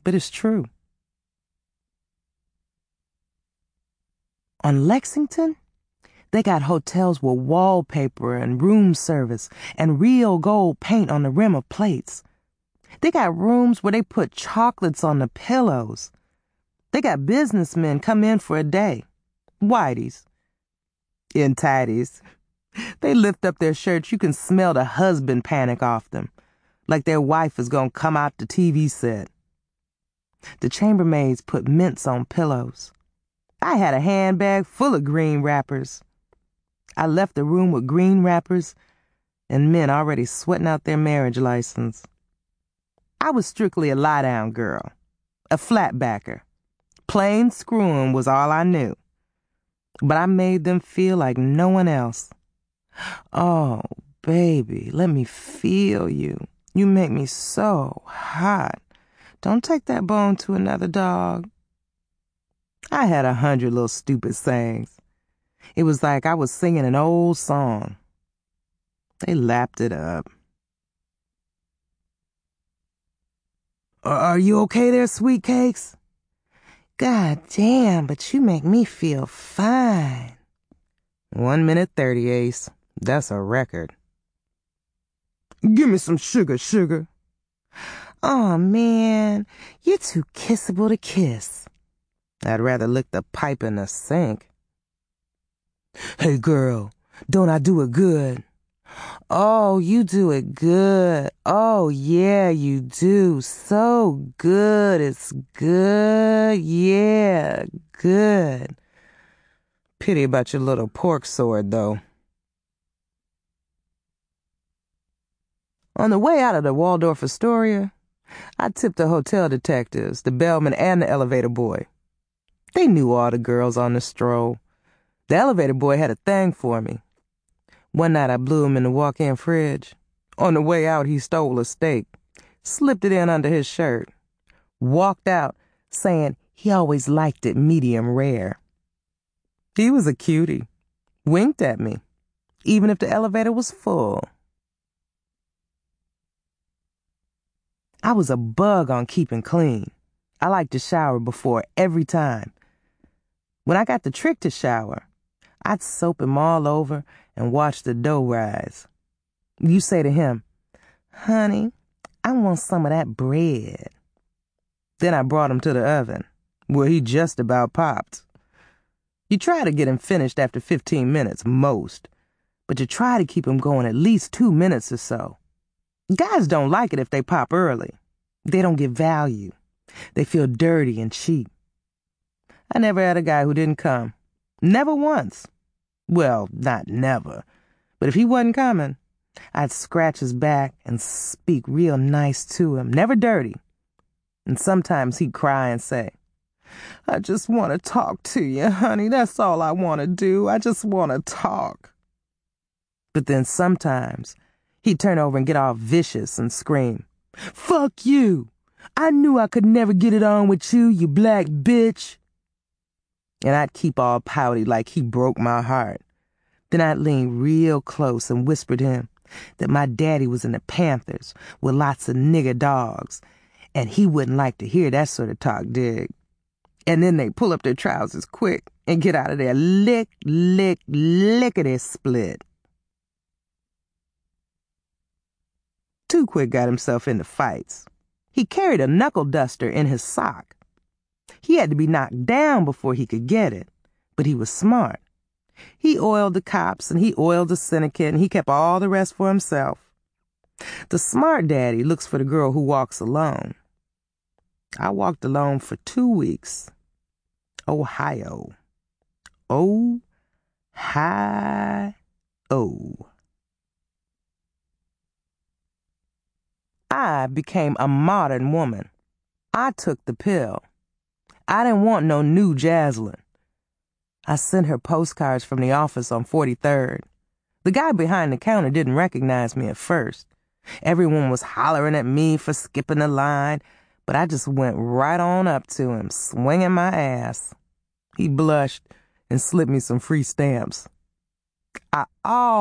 but it's true. On Lexington, they got hotels with wallpaper and room service and real gold paint on the rim of plates. They got rooms where they put chocolates on the pillows. They got businessmen come in for a day. Whiteys. In tighties. They lift up their shirts, you can smell the husband panic off them, like their wife is gonna come out the TV set. The chambermaids put mints on pillows. I had a handbag full of green wrappers. I left the room with green wrappers and men already sweating out their marriage license. I was strictly a lie-down girl, a flatbacker. Plain screwing was all I knew. But I made them feel like no one else. Oh, baby, let me feel you. You make me so hot. Don't take that bone to another dog. I had 100 little stupid sayings. It was like I was singing an old song. They lapped it up. Are you okay there, sweet cakes? God damn, but you make me feel fine. 1 minute 30, Ace. That's a record. Give me some sugar, sugar. Aw, man, you're too kissable to kiss. I'd rather lick the pipe in the sink. Hey, girl, don't I do it good? Oh, you do it good. Oh, yeah, you do. So good. It's good. Yeah, good. Pity about your little pork sword, though. On the way out of the Waldorf Astoria, I tipped the hotel detectives, the bellman, and the elevator boy. They knew all the girls on the stroll. The elevator boy had a thing for me. One night I blew him in the walk-in fridge. On the way out, he stole a steak, slipped it in under his shirt, walked out saying he always liked it medium rare. He was a cutie, winked at me, even if the elevator was full. I was a bug on keeping clean. I liked to shower before every time. When I got the trick to shower, I'd soap him all over and watch the dough rise. You say to him, honey, I want some of that bread. Then I brought him to the oven, where he just about popped. You try to get him finished after 15 minutes, most, but you try to keep him going at least 2 minutes or so. Guys don't like it if they pop early. They don't get value. They feel dirty and cheap. I never had a guy who didn't come. Never once. Well, not never. But if he wasn't coming, I'd scratch his back and speak real nice to him, never dirty. And sometimes he'd cry and say, I just want to talk to you, honey. That's all I want to do. I just want to talk. But then sometimes he'd turn over and get all vicious and scream, fuck you. I knew I could never get it on with you, you black bitch. And I'd keep all pouty like he broke my heart. Then I'd lean real close and whisper to him that my daddy was in the Panthers with lots of nigger dogs, and he wouldn't like to hear that sort of talk, dig. And then they'd pull up their trousers quick and get out of there lickety-split. Too Quick got himself into fights. He carried a knuckle duster in his sock. He had to be knocked down before he could get it, but he was smart. He oiled the cops and he oiled the syndicate and he kept all the rest for himself. The smart daddy looks for the girl who walks alone. I walked alone for 2 weeks. Ohio. Ohio. I became a modern woman. I took the pill. I didn't want no new Jaslyn. I sent her postcards from the office on 43rd. The guy behind the counter didn't recognize me at first. Everyone was hollering at me for skipping the line, but I just went right on up to him, swinging my ass. He blushed and slipped me some free stamps. I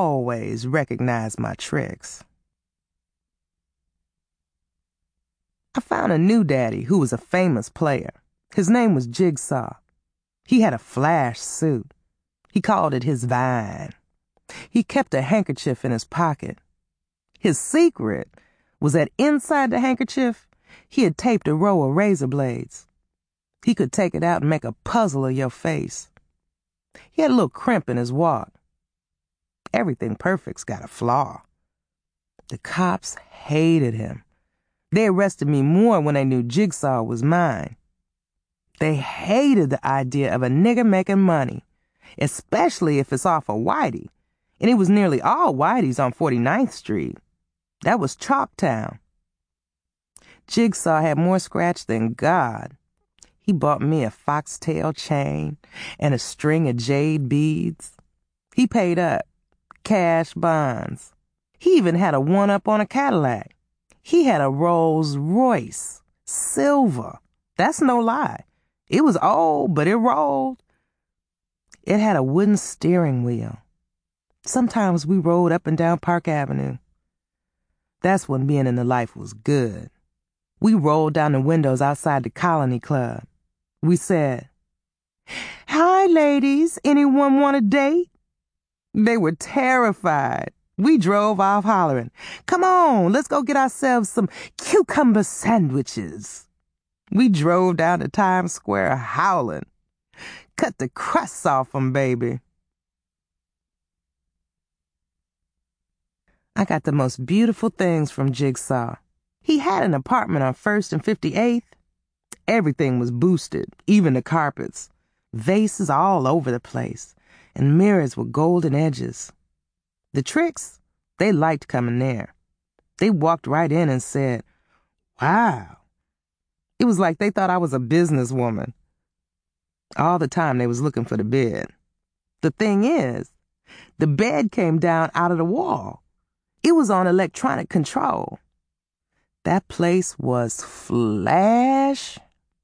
always recognize my tricks. I found a new daddy who was a famous player. His name was Jigsaw. He had a flash suit. He called it his Vine. He kept a handkerchief in his pocket. His secret was that inside the handkerchief, he had taped a row of razor blades. He could take it out and make a puzzle of your face. He had a little crimp in his walk. Everything perfect's got a flaw. The cops hated him. They arrested me more when they knew Jigsaw was mine. They hated the idea of a nigger making money, especially if it's off of Whitey. And it was nearly all Whitey's on 49th Street. That was Chalktown. Jigsaw had more scratch than God. He bought me a foxtail chain and a string of jade beads. He paid up, cash bonds. He even had a one-up on a Cadillac. He had a Rolls Royce, silver. That's no lie. It was old, but it rolled. It had a wooden steering wheel. Sometimes we rode up and down Park Avenue. That's when being in the life was good. We rolled down the windows outside the Colony Club. We said, "Hi, ladies. Anyone want a date?" They were terrified. We drove off hollering, "Come on, let's go get ourselves some cucumber sandwiches." We drove down to Times Square howling. Cut the crusts off 'em, baby. I got the most beautiful things from Jigsaw. He had an apartment on 1st and 58th. Everything was boosted, even the carpets. Vases all over the place, and mirrors with golden edges. The tricks, they liked coming there. They walked right in and said, "Wow." It was like they thought I was a businesswoman. All the time they was looking for the bed. The thing is, the bed came down out of the wall. It was on electronic control. That place was flash.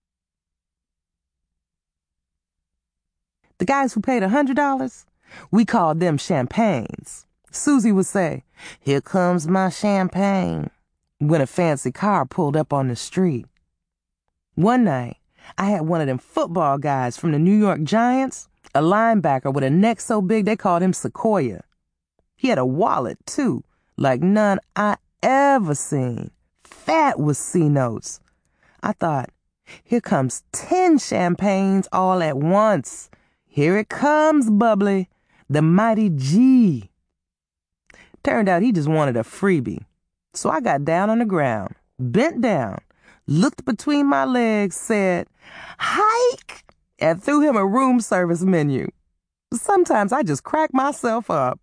The guys who paid $100, we called them champagnes. Susie would say, "Here comes my champagne," when a fancy car pulled up on the street. One night, I had one of them football guys from the New York Giants, a linebacker with a neck so big they called him Sequoia. He had a wallet, too, like none I ever seen. Fat with C-notes. I thought, here comes 10 champagnes all at once. Here it comes, Bubbly, the mighty G. Turned out he just wanted a freebie. So I got down on the ground, bent down, looked between my legs, said, "Hike," and threw him a room service menu. Sometimes I just crack myself up.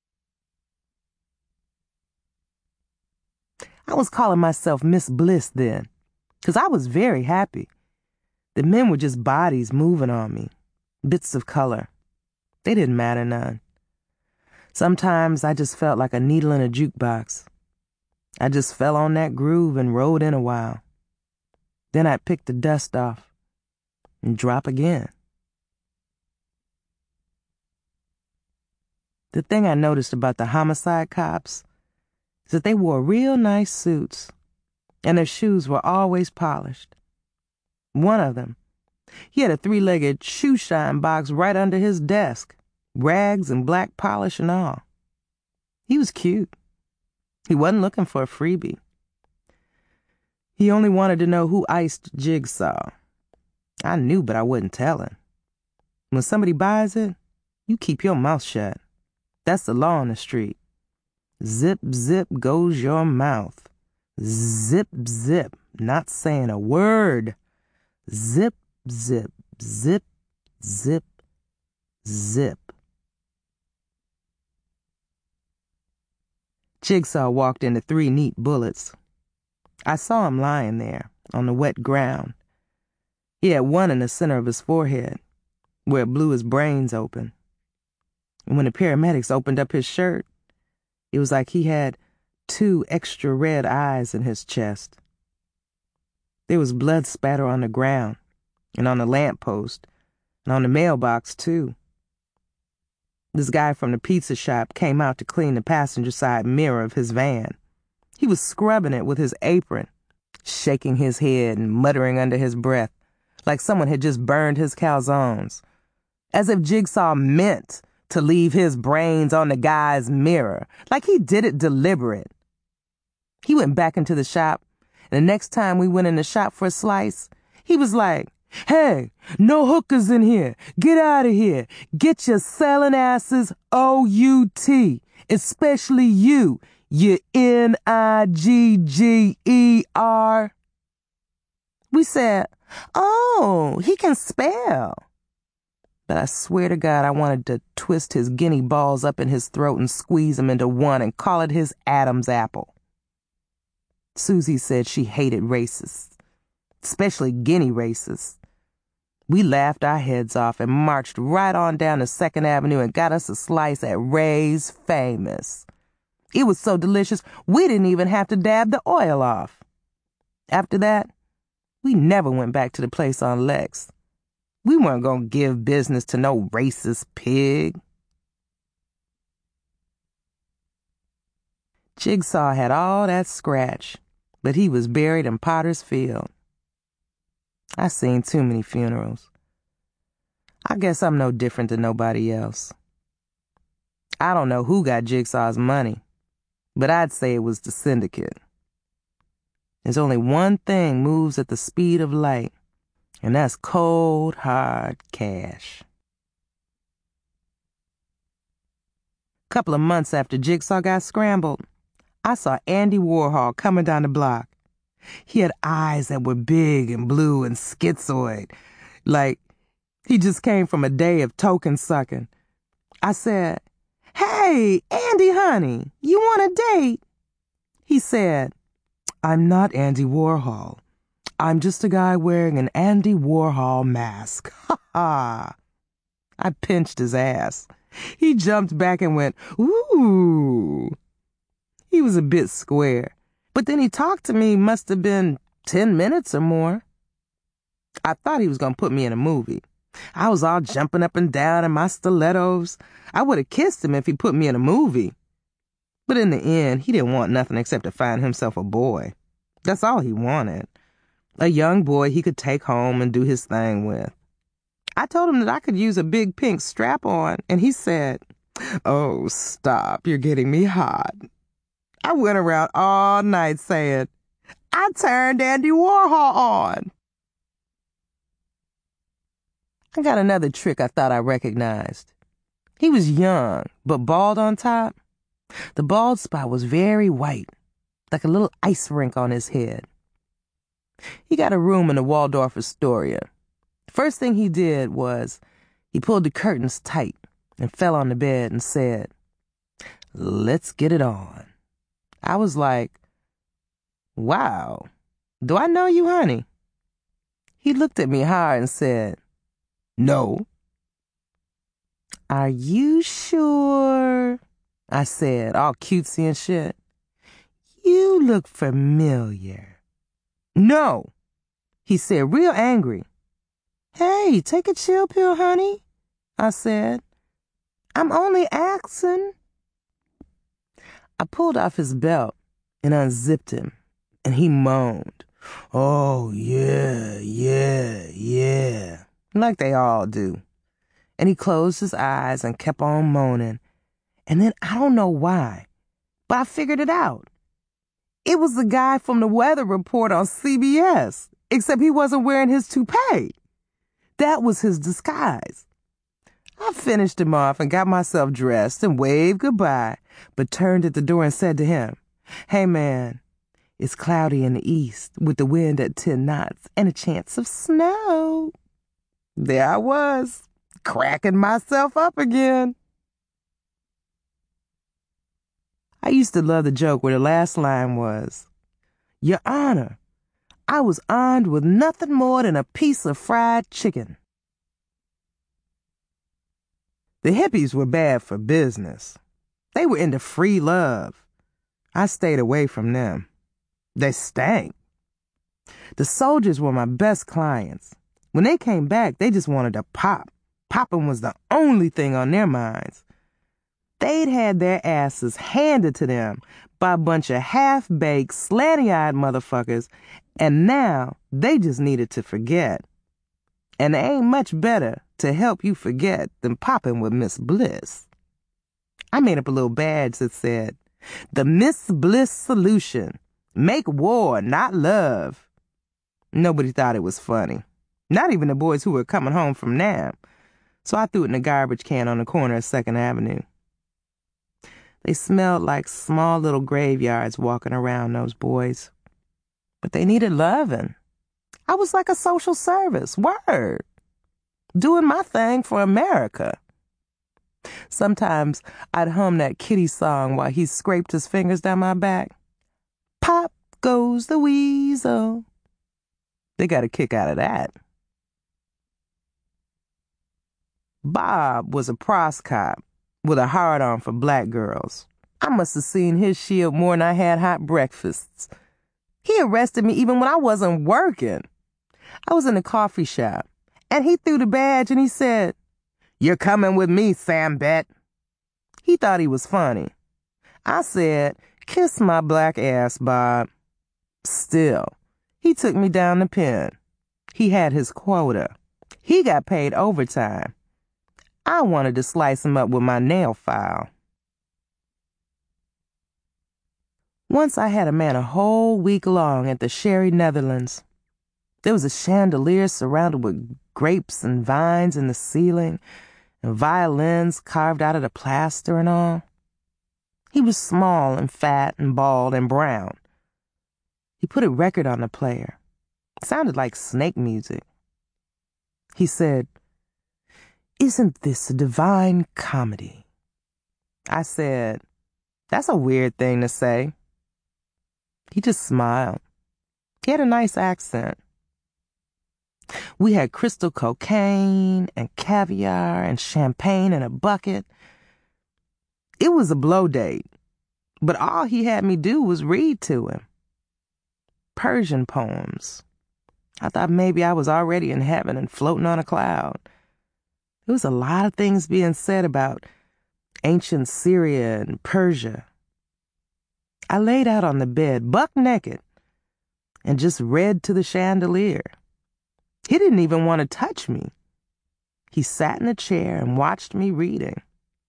I was calling myself Miss Bliss then, 'cause I was very happy. The men were just bodies moving on me, bits of color. They didn't matter none. Sometimes I just felt like a needle in a jukebox. I just fell on that groove and rode in a while. Then I'd pick the dust off and drop again. The thing I noticed about the homicide cops is that they wore real nice suits, and their shoes were always polished. One of them, he had a 3-legged shoe shine box right under his desk, rags and black polish and all. He was cute. He wasn't looking for a freebie. He only wanted to know who iced Jigsaw. I knew, but I wouldn't tell him. When somebody buys it, you keep your mouth shut. That's the law on the street. Zip, zip goes your mouth. Zip, zip, not saying a word. Zip, zip, zip, zip, zip. Jigsaw walked into 3 neat bullets. I saw him lying there on the wet ground. He had one in the center of his forehead, where it blew his brains open. And when the paramedics opened up his shirt, it was like he had 2 extra red eyes in his chest. There was blood spatter on the ground, and on the lamppost, and on the mailbox, too. This guy from the pizza shop came out to clean the passenger side mirror of his van. He was scrubbing it with his apron, shaking his head and muttering under his breath, like someone had just burned his calzones, as if Jigsaw meant to leave his brains on the guy's mirror, like he did it deliberate. He went back into the shop, and the next time we went in the shop for a slice, he was like, "Hey, no hookers in here. Get out of here. Get your selling asses O-U-T, especially you Nigger." We said, "Oh, he can spell." But I swear to God, I wanted to twist his guinea balls up in his throat and squeeze them into one and call it his Adam's apple. Susie said she hated racists, especially guinea racists. We laughed our heads off and marched right on down to 2nd Avenue and got us a slice at Ray's Famous. It was so delicious, we didn't even have to dab the oil off. After that, we never went back to the place on Lex. We weren't going to give business to no racist pig. Jigsaw had all that scratch, but he was buried in Potter's Field. I seen too many funerals. I guess I'm no different than nobody else. I don't know who got Jigsaw's money, but I'd say it was the syndicate. There's only one thing moves at the speed of light, and that's cold, hard cash. A couple of months after Jigsaw got scrambled, I saw Andy Warhol coming down the block. He had eyes that were big and blue and schizoid, like he just came from a day of token sucking. I said, "Hey, Andy, honey, you want a date?" He said, "I'm not Andy Warhol. I'm just a guy wearing an Andy Warhol mask." Ha ha. I pinched his ass. He jumped back and went, "Ooh." He was a bit square, but then he talked to me must have been 10 minutes or more. I thought he was going to put me in a movie. I was all jumping up and down in my stilettos. I would have kissed him if he put me in a movie. But in the end, he didn't want nothing except to find himself a boy. That's all he wanted. A young boy he could take home and do his thing with. I told him that I could use a big pink strap-on, and he said, "Oh, stop, you're getting me hot." I went around all night saying, "I turned Andy Warhol on." I got another trick I thought I recognized. He was young, but bald on top. The bald spot was very white, like a little ice rink on his head. He got a room in the Waldorf Astoria. First thing he did was he pulled the curtains tight and fell on the bed and said, "Let's get it on." I was like, "Wow, do I know you, honey?" He looked at me hard and said, "No." "Are you sure?" I said, all cutesy and shit. "You look familiar." "No," he said, real angry. "Hey, take a chill pill, honey," I said. "I'm only asking." I pulled off his belt and unzipped him, and he moaned, "Oh, yeah, yeah, yeah," like they all do. And he closed his eyes and kept on moaning. And then I don't know why, but I figured it out. It was the guy from the weather report on CBS, except he wasn't wearing his toupee. That was his disguise. I finished him off and got myself dressed and waved goodbye, but turned at the door and said to him, "Hey, man, it's cloudy in the east with the wind at 10 knots and a chance of snow." There I was, cracking myself up again. I used to love the joke where the last line was, "Your Honor, I was armed with nothing more than a piece of fried chicken." The hippies were bad for business. They were into free love. I stayed away from them. They stank. The soldiers were my best clients. When they came back, they just wanted to pop. Popping was the only thing on their minds. They'd had their asses handed to them by a bunch of half-baked, slanty-eyed motherfuckers, And now they just needed to forget. And there ain't much better to help you forget than popping with Miss Bliss. I made up a little badge that said, "The Miss Bliss Solution. Make war, not love." Nobody thought it was funny. Not even the boys who were coming home from NAM. So I threw it in a garbage can on the corner of 2nd Avenue. They smelled like small little graveyards walking around, those boys. But they needed loving. I was like a social service, word. Doing my thing for America. Sometimes I'd hum that Kitty song while he scraped his fingers down my back. Pop goes the weasel. They got a kick out of that. Bob was a pros cop with a hard-on for black girls. I must have seen his shield more than I had hot breakfasts. He arrested me even when I wasn't working. I was in a coffee shop, and he threw the badge and he said, "You're coming with me, Sam Bet." He thought he was funny. I said, "Kiss my black ass, Bob." Still, he took me down the pen. He had his quota. He got paid overtime. I wanted to slice him up with my nail file. Once I had a man a whole week long at the Sherry Netherlands. There was a chandelier surrounded with grapes and vines in the ceiling, and violins carved out of the plaster and all. He was small and fat and bald and brown. He put a record on the player. It sounded like snake music. He said, "Isn't this a divine comedy?" I said, "That's a weird thing to say." He just smiled. He had a nice accent. We had crystal cocaine and caviar and champagne in a bucket. It was a blow date, but all he had me do was read to him. Persian poems. I thought maybe I was already in heaven and floating on a cloud. There was a lot of things being said about ancient Syria and Persia. I laid out on the bed, buck naked, and just read to the chandelier. He didn't even want to touch me. He sat in a chair and watched me reading.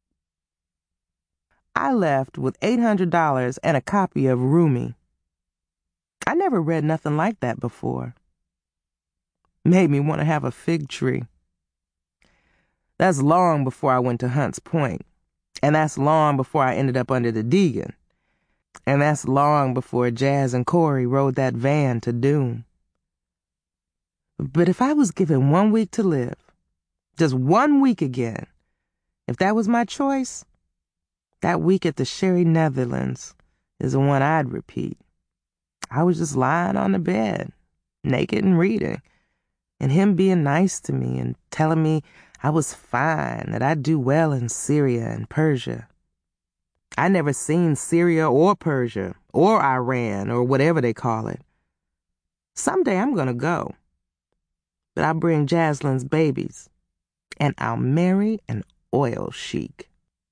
I left with $800 and a copy of Rumi. I never read nothing like that before. Made me want to have a fig tree. That's long before I went to Hunts Point. And that's long before I ended up under the Deegan. And that's long before Jazz and Corey rode that van to doom. But if I was given 1 week to live, just 1 week again, if that was my choice, that week at the Sherry Netherlands is the one I'd repeat. I was just lying on the bed, naked and reading, and him being nice to me and telling me I was fine, that I'd do well in Syria and Persia. I never seen Syria or Persia or Iran or whatever they call it. Someday I'm gonna go. But I'll bring Jaslyn's babies, and I'll marry an oil sheik.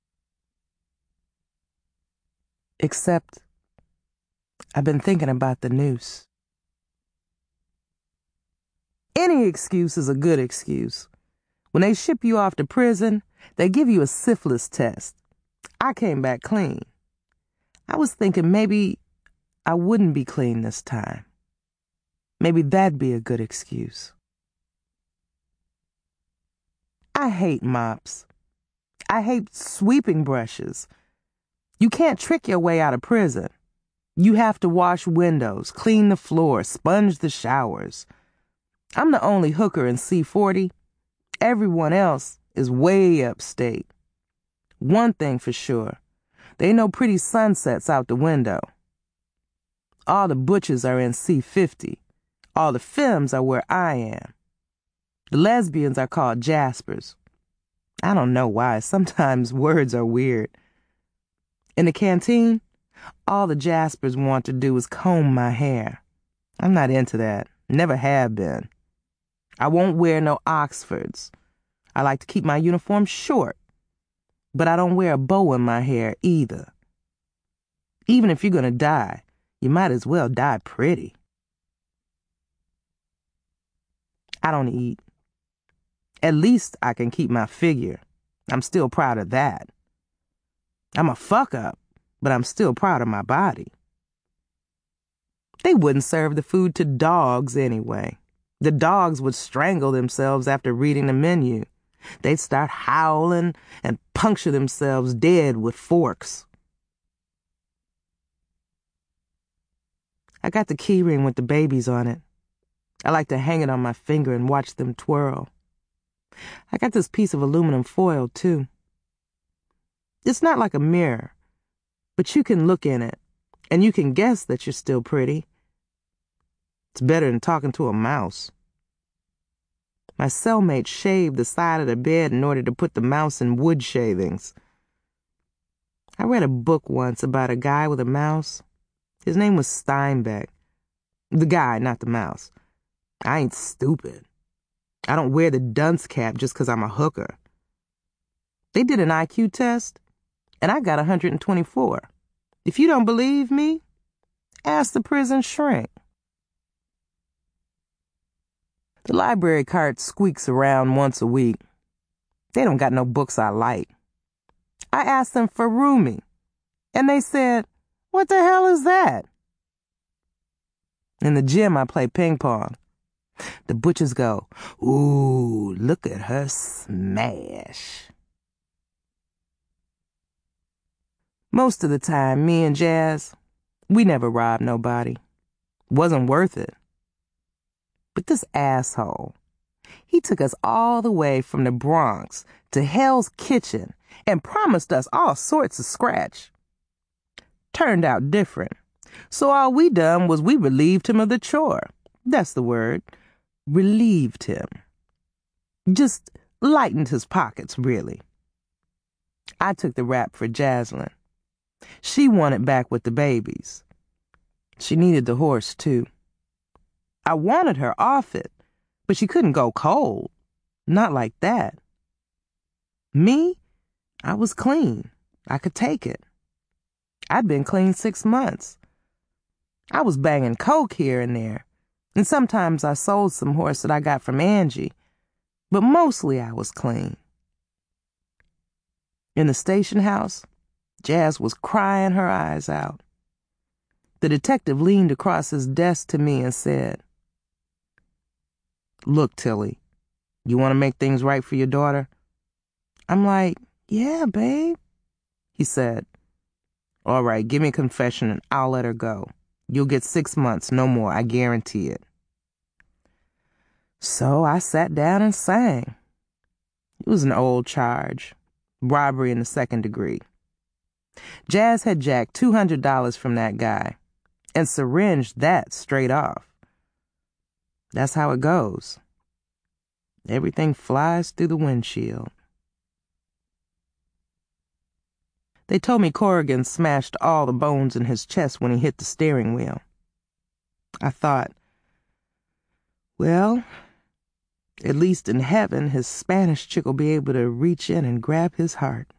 Except I've been thinking about the noose. Any excuse is a good excuse. When they ship you off to prison, they give you a syphilis test. I came back clean. I was thinking maybe I wouldn't be clean this time. Maybe that'd be a good excuse. I hate mops. I hate sweeping brushes. You can't trick your way out of prison. You have to wash windows, clean the floor, sponge the showers. I'm the only hooker in C40. Everyone else is way upstate. One thing for sure, there ain't no pretty sunsets out the window. All the butchers are in C50. All the femmes are where I am. The lesbians are called Jaspers. I don't know why. Sometimes words are weird. In the canteen, all the Jaspers want to do is comb my hair. I'm not into that. Never have been. I won't wear no Oxfords. I like to keep my uniform short. But I don't wear a bow in my hair either. Even if you're gonna die, you might as well die pretty. I don't eat. At least I can keep my figure. I'm still proud of that. I'm a fuck up, but I'm still proud of my body. They wouldn't serve the food to dogs anyway. The dogs would strangle themselves after reading the menu. They'd start howling and puncture themselves dead with forks. I got the key ring with the babies on it. I like to hang it on my finger and watch them twirl. I got this piece of aluminum foil, too. It's not like a mirror, but you can look in it, and you can guess that you're still pretty. It's better than talking to a mouse. My cellmate shaved the side of the bed in order to put the mouse in wood shavings. I read a book once about a guy with a mouse. His name was Steinbeck. The guy, not the mouse. I ain't stupid. I don't wear the dunce cap just 'cause I'm a hooker. They did an IQ test, and I got 124. If you don't believe me, ask the prison shrink. The library cart squeaks around once a week. They don't got no books I like. I asked them for Rumi, and they said, "What the hell is that?" In the gym, I play ping pong. The butchers go, "Ooh, look at her smash." Most of the time, me and Jazz, we never robbed nobody. Wasn't worth it. But this asshole, he took us all the way from the Bronx to Hell's Kitchen and promised us all sorts of scratch. Turned out different. So all we done was we relieved him of the chore. That's the word. Relieved him. Just lightened his pockets, really. I took the rap for Jaslyn. She won it back with the babies. She needed the horse, too. I wanted her off it, but she couldn't go cold. Not like that. Me? I was clean. I could take it. I'd been clean 6 months. I was banging coke here and there, and sometimes I sold some horse that I got from Angie, but mostly I was clean. In the station house, Jazz was crying her eyes out. The detective leaned across his desk to me and said, "Look, Tilly, you want to make things right for your daughter?" I'm like, "Yeah, babe," he said. "All right, give me a confession and I'll let her go. You'll get 6 months, no more, I guarantee it." So I sat down and sang. It was an old charge, robbery in the 2nd degree. Jazz had jacked $200 from that guy and syringed that straight off. That's how it goes. Everything flies through the windshield. They told me Corrigan smashed all the bones in his chest when he hit the steering wheel. I thought, well, at least in heaven, his Spanish chick will be able to reach in and grab his heart.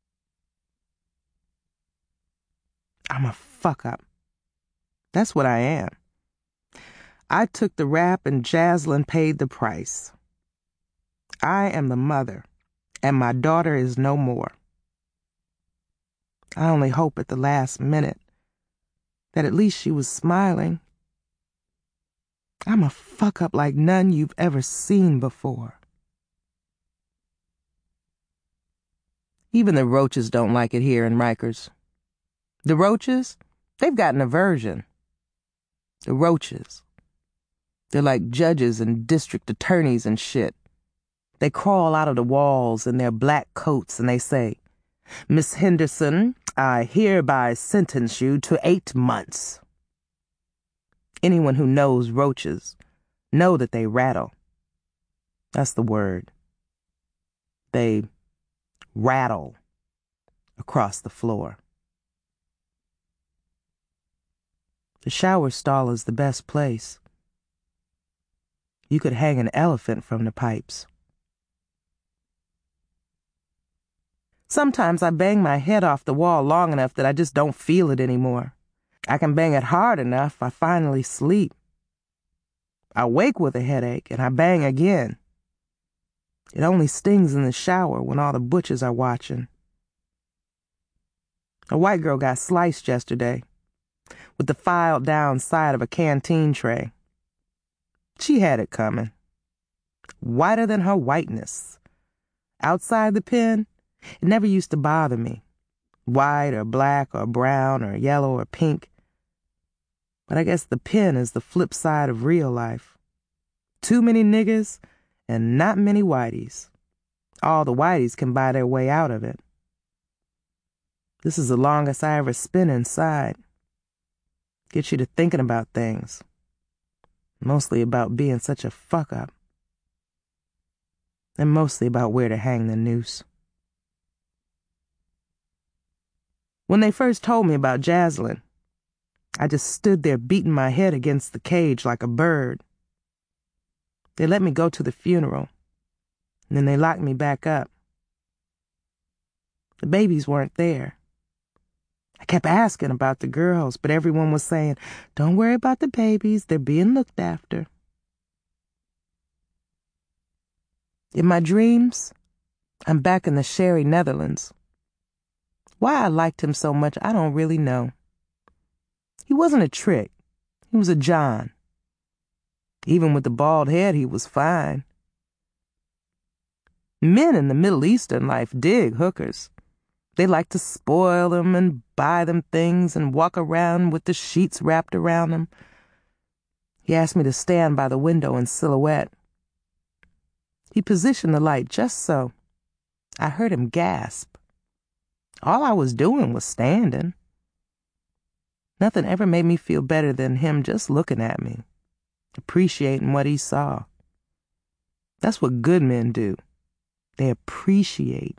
I'm a fuck-up. That's what I am. I took the rap and Jaslyn paid the price. I am the mother, and my daughter is no more. I only hope at the last minute that at least she was smiling. I'm a fuck-up like none you've ever seen before. Even the roaches don't like it here in Rikers. The roaches, they've got an aversion. The roaches. They're like judges and district attorneys and shit. They crawl out of the walls in their black coats and they say, "Miss Henderson, I hereby sentence you to 8 months. Anyone who knows roaches know that they rattle. That's the word. They rattle across the floor. The shower stall is the best place. You could hang an elephant from the pipes. Sometimes I bang my head off the wall long enough that I just don't feel it anymore. I can bang it hard enough, I finally sleep. I wake with a headache and I bang again. It only stings in the shower when all the butchers are watching. A white girl got sliced yesterday with the filed down side of a canteen tray. She had it coming. Whiter than her whiteness. Outside the pen, it never used to bother me. White or black or brown or yellow or pink. But I guess the pen is the flip side of real life. Too many niggers and not many whiteys. All the whiteys can buy their way out of it. This is the longest I ever spent inside. Gets you to thinking about things. Mostly about being such a fuck-up. And mostly about where to hang the noose. When they first told me about Jaslyn, I just stood there beating my head against the cage like a bird. They let me go to the funeral, and then they locked me back up. The babies weren't there. I kept asking about the girls, but everyone was saying, "Don't worry about the babies, they're being looked after." In my dreams, I'm back in the Sherry, Netherlands. Why I liked him so much, I don't really know. He wasn't a trick. He was a John. Even with the bald head, he was fine. Men in the Middle Eastern life dig hookers. They like to spoil them and buy them things and walk around with the sheets wrapped around them. He asked me to stand by the window in silhouette. He positioned the light just so. I heard him gasp. All I was doing was standing. Nothing ever made me feel better than him just looking at me, appreciating what he saw. That's what good men do. They appreciate.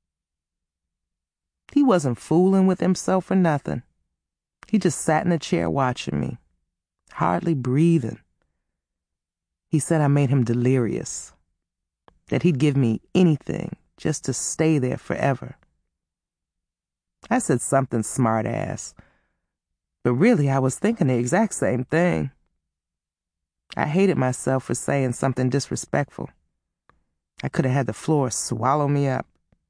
He wasn't fooling with himself or nothing. He just sat in a chair watching me, hardly breathing. He said I made him delirious, that he'd give me anything just to stay there forever. I said something smart-ass, but really I was thinking the exact same thing. I hated myself for saying something disrespectful. I could have had the floor swallow me up.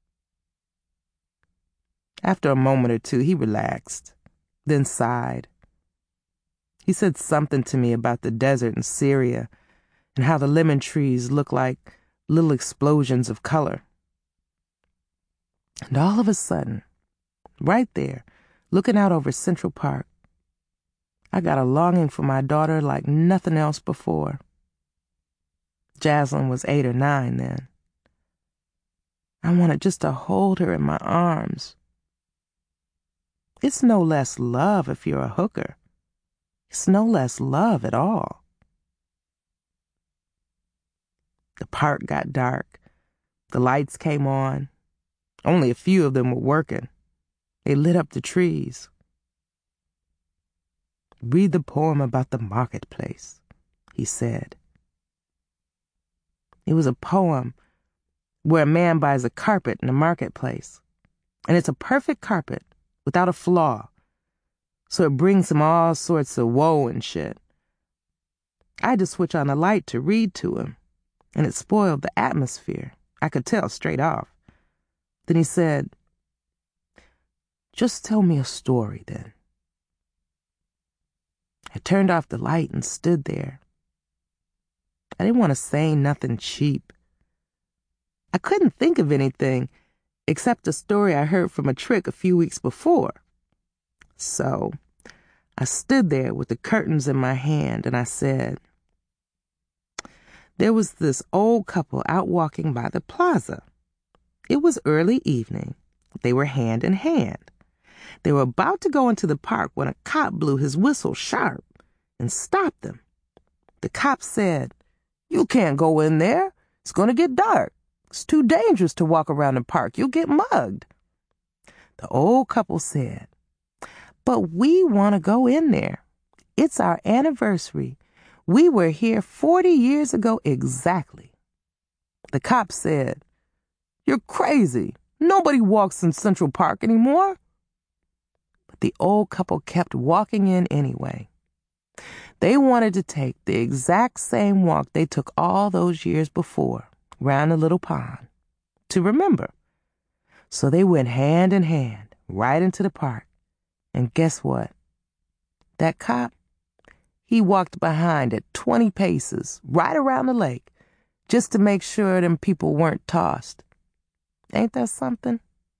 After a moment or two, he relaxed, then sighed. He said something to me about the desert in Syria and how the lemon trees look like little explosions of color. And all of a sudden, right there, looking out over Central Park, I got a longing for my daughter like nothing else before. Jaslyn was 8 or 9 then. I wanted just to hold her in my arms. It's no less love if you're a hooker. It's no less love at all. The park got dark. The lights came on. Only a few of them were working. They lit up the trees. "Read the poem about the marketplace," he said. It was a poem where a man buys a carpet in the marketplace. And it's a perfect carpet without a flaw. So it brings him all sorts of woe and shit. I had to switch on a light to read to him, and it spoiled the atmosphere. I could tell straight off. Then he said, "Just tell me a story then." I turned off the light and stood there. I didn't want to say nothing cheap. I couldn't think of anything except a story I heard from a trick a few weeks before. So I stood there with the curtains in my hand and I said, "There was this old couple out walking by the plaza. It was early evening. They were hand in hand. They were about to go into the park when a cop blew his whistle sharp and stopped them. The cop said, 'You can't go in there. It's going to get dark. It's too dangerous to walk around the park. You'll get mugged.' The old couple said, 'But we want to go in there. It's our anniversary. We were here 40 years ago exactly.' The cop said, 'You're crazy. Nobody walks in Central Park anymore.' But the old couple kept walking in anyway. They wanted to take the exact same walk they took all those years before, round the little pond, to remember. So they went hand in hand right into the park. And guess what? That cop, he walked behind at 20 paces, right around the lake, just to make sure them people weren't tossed. Ain't that something?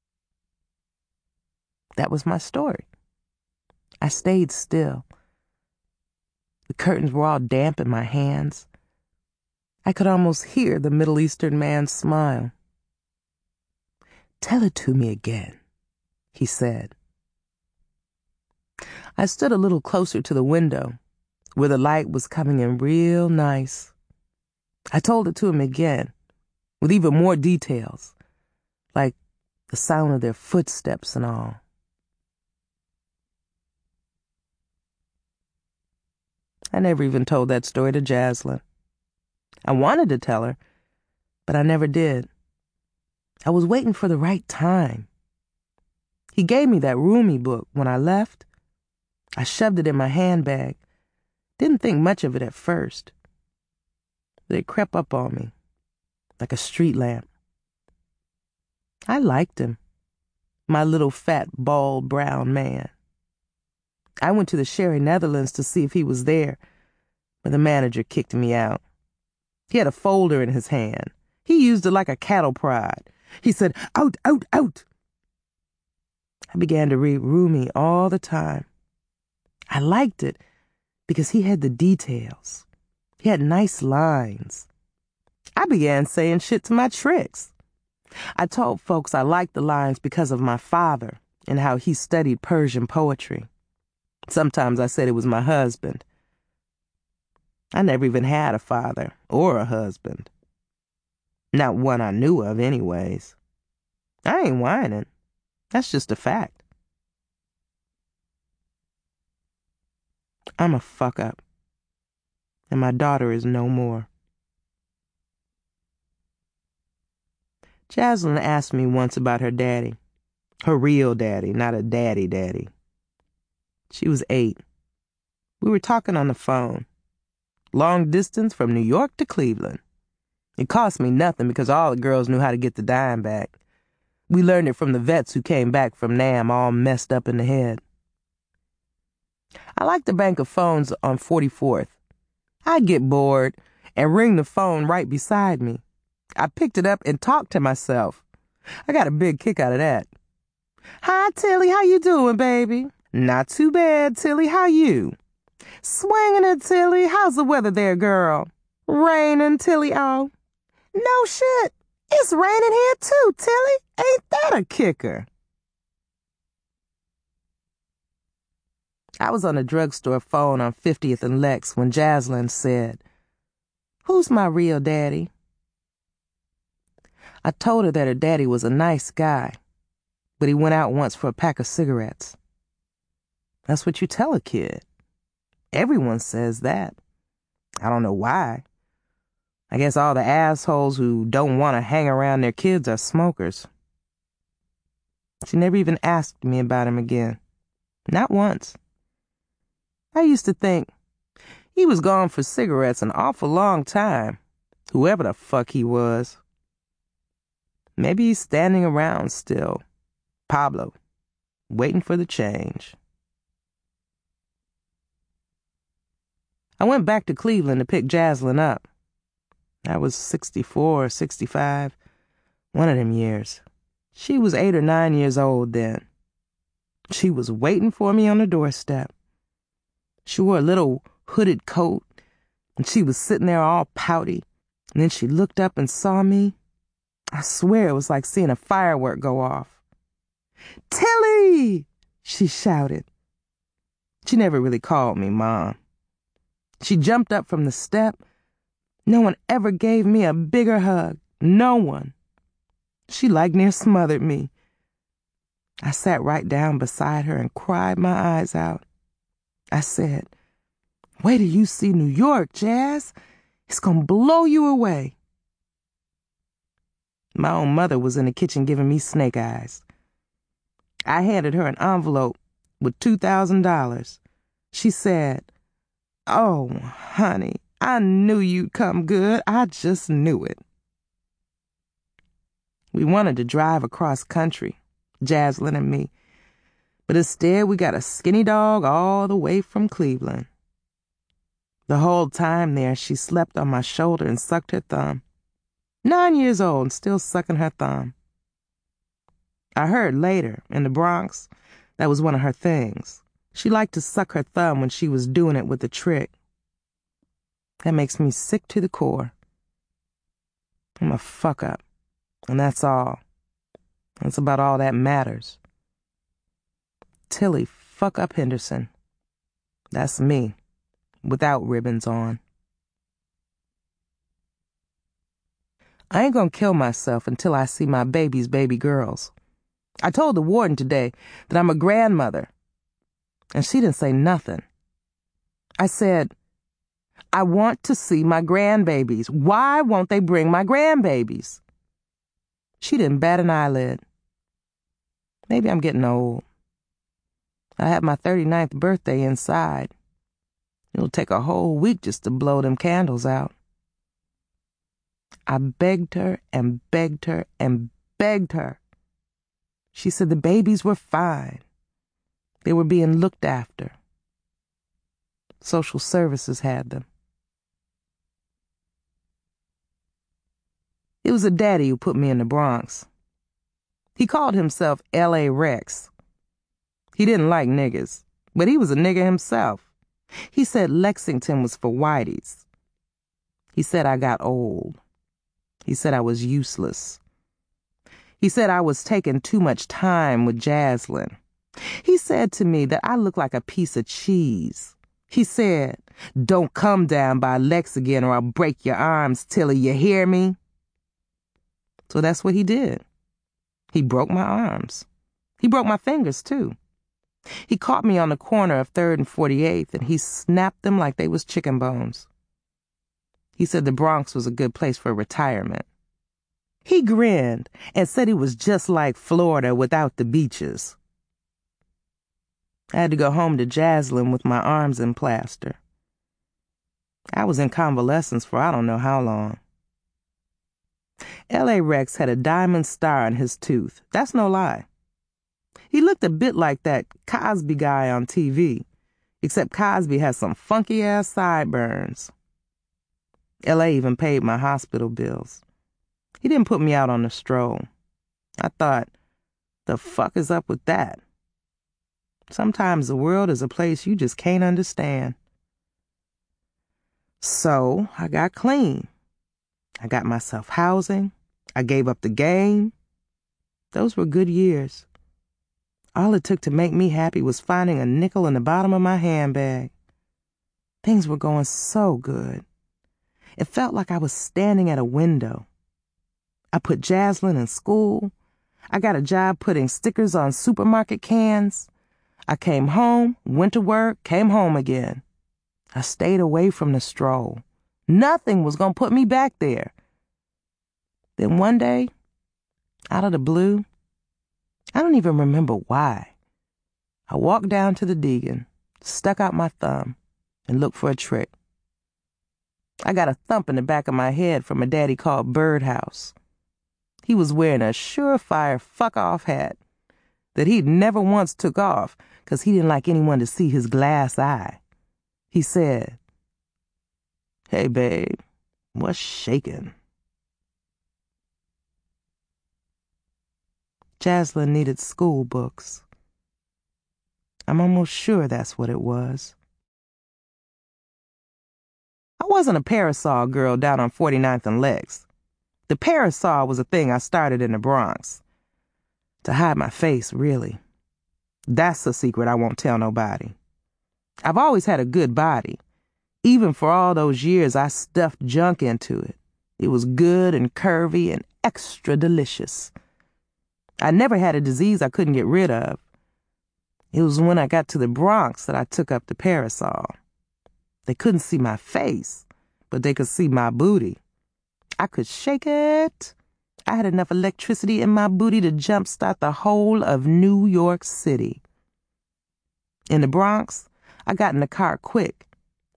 That was my story. I stayed still. The curtains were all damp in my hands. I could almost hear the Middle Eastern man smile. "Tell it to me again," he said. I stood a little closer to the window, where the light was coming in real nice. I told it to him again, with even more details, like the sound of their footsteps and all. I never even told that story to Jaslyn. I wanted to tell her, but I never did. I was waiting for the right time. He gave me that Rumi book when I left. I shoved it in my handbag. Didn't think much of it at first. But it crept up on me, like a street lamp. I liked him, my little fat, bald, brown man. I went to the Sherry Netherlands to see if he was there, but the manager kicked me out. He had a folder in his hand. He used it like a cattle prod. He said, "Out, out, out." I began to read Rumi all the time. I liked it because he had the details. He had nice lines. I began saying shit to my tricks. I told folks I liked the lines because of my father and how he studied Persian poetry. Sometimes I said it was my husband. I never even had a father or a husband. Not one I knew of anyways. I ain't whining. That's just a fact. I'm a fuck up. And my daughter is no more. Jaslyn asked me once about her daddy. Her real daddy, not a daddy. She was 8. We were talking on the phone. Long distance from New York to Cleveland. It cost me nothing because all the girls knew how to get the dime back. We learned it from the vets who came back from Nam all messed up in the head. I liked the bank of phones on 44th. I'd get bored and ring the phone right beside me. I picked it up and talked to myself. I got a big kick out of that. "Hi, Tilly, how you doing, baby?" "Not too bad, Tilly, how you?" "Swinging it, Tilly, how's the weather there, girl?" "Raining, Tilly, oh." "No shit, it's raining here too, Tilly. Ain't that a kicker?" I was on a drugstore phone on 50th and Lex when Jaslyn said, "Who's my real daddy?" I told her that her daddy was a nice guy, but he went out once for a pack of cigarettes. That's what you tell a kid. Everyone says that. I don't know why. I guess all the assholes who don't want to hang around their kids are smokers. She never even asked me about him again. Not once. I used to think he was gone for cigarettes an awful long time, whoever the fuck he was. Maybe he's standing around still, Pablo, waiting for the change. I went back to Cleveland to pick Jaslyn up. I was 64 or 65, one of them years. She was 8 or 9 years old then. She was waiting for me on the doorstep. She wore a little hooded coat, and she was sitting there all pouty, and then she looked up and saw me. I swear it was like seeing a firework go off. "Tilly!" she shouted. She never really called me Mom. She jumped up from the step. No one ever gave me a bigger hug. No one. She like near smothered me. I sat right down beside her and cried my eyes out. I said, "Wait till you see New York, Jazz. It's gonna blow you away." My own mother was in the kitchen giving me snake eyes. I handed her an envelope with $2,000. She said, Oh, honey, I knew you'd come good. I just knew it. We wanted to drive across country, Jaslyn and me, but instead we got a skinny dog all the way from Cleveland. The whole time there, she slept on my shoulder and sucked her thumb. 9 years old and still sucking her thumb. I heard later, in the Bronx, that was one of her things. She liked to suck her thumb when she was doing it with a trick. That makes me sick to the core. I'm a fuck-up, and that's all. That's about all that matters. Tilly fuck-up Henderson. That's me, without ribbons on. I ain't gonna kill myself until I see my baby's baby girls. I told the warden today that I'm a grandmother, and she didn't say nothing. I said, I want to see my grandbabies. Why won't they bring my grandbabies? She didn't bat an eyelid. Maybe I'm getting old. I had my 39th birthday inside. It'll take a whole week just to blow them candles out. I begged her and begged her and begged her. She said the babies were fine. They were being looked after. Social services had them. It was a daddy who put me in the Bronx. He called himself L.A. Rex. He didn't like niggas, but he was a nigga himself. He said Lexington was for whiteys. He said I got old. He said I was useless. He said I was taking too much time with Jaslyn. He said to me that I looked like a piece of cheese. He said, don't come down by Lex again or I'll break your arms, Tilly, you hear me? So that's what he did. He broke my arms. He broke my fingers, too. He caught me on the corner of 3rd and 48th, and he snapped them like they was chicken bones. He said the Bronx was a good place for retirement. He grinned and said it was just like Florida without the beaches. I had to go home to Jaslyn with my arms in plaster. I was in convalescence for I don't know how long. L.A. Rex had a diamond star in his tooth. That's no lie. He looked a bit like that Cosby guy on TV, except Cosby has some funky-ass sideburns. L.A. even paid my hospital bills. He didn't put me out on the stroll. I thought, the fuck is up with that? Sometimes the world is a place you just can't understand. So I got clean. I got myself housing. I gave up the game. Those were good years. All it took to make me happy was finding a nickel in the bottom of my handbag. Things were going so good. It felt like I was standing at a window. I put Jaslyn in school. I got a job putting stickers on supermarket cans. I came home, went to work, came home again. I stayed away from the stroll. Nothing was going to put me back there. Then one day, out of the blue, I don't even remember why, I walked down to the Deegan, stuck out my thumb, and looked for a trick. I got a thump in the back of my head from a daddy called Birdhouse. He was wearing a surefire fuck-off hat that he'd never once took off because he didn't like anyone to see his glass eye. He said, "Hey, babe, what's shaking?" Jaslyn needed school books. I'm almost sure that's what it was. I wasn't a parasol girl down on 49th and Lex. The parasol was a thing I started in the Bronx. To hide my face, really. That's a secret I won't tell nobody. I've always had a good body. Even for all those years I stuffed junk into it. It was good and curvy and extra delicious. I never had a disease I couldn't get rid of. It was when I got to the Bronx that I took up the parasol. They couldn't see my face, but they could see my booty. I could shake it. I had enough electricity in my booty to jumpstart the whole of New York City. In the Bronx, I got in the car quick.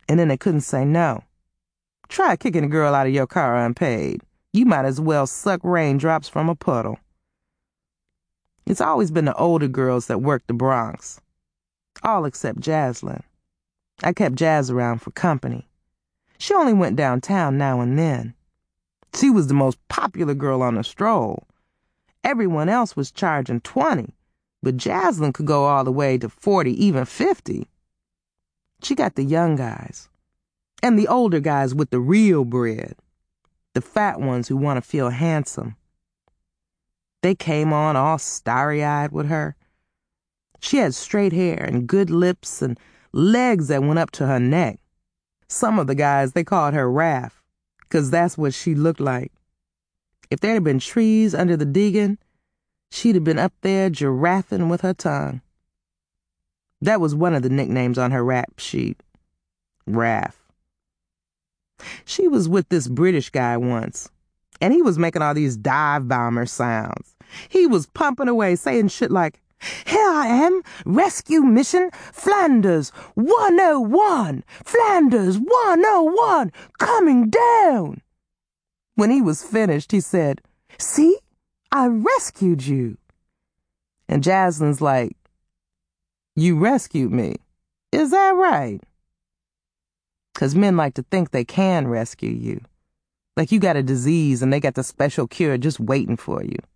And then they couldn't say no. Try kicking a girl out of your car unpaid. You might as well suck raindrops from a puddle. It's always been the older girls that worked the Bronx. All except Jaslyn. I kept Jazz around for company. She only went downtown now and then. She was the most popular girl on the stroll. Everyone else was charging 20, but Jaslyn could go all the way to 40, even 50. She got the young guys, and the older guys with the real bread, the fat ones who want to feel handsome. They came on all starry-eyed with her. She had straight hair and good lips and legs that went up to her neck. Some of the guys, they called her Raph, 'cause that's what she looked like. If there had been trees under the digging, she'd have been up there giraffing with her tongue. That was one of the nicknames on her rap sheet, Raph. She was with this British guy once, and he was making all these dive bomber sounds. He was pumping away, saying shit like, "Here I am, rescue mission, Flanders 101, Flanders 101, coming down." When he was finished, he said, "See, I rescued you." And Jaslyn's like, "You rescued me. Is that right?" 'Cause men like to think they can rescue you. Like you got a disease and they got the special cure just waiting for you.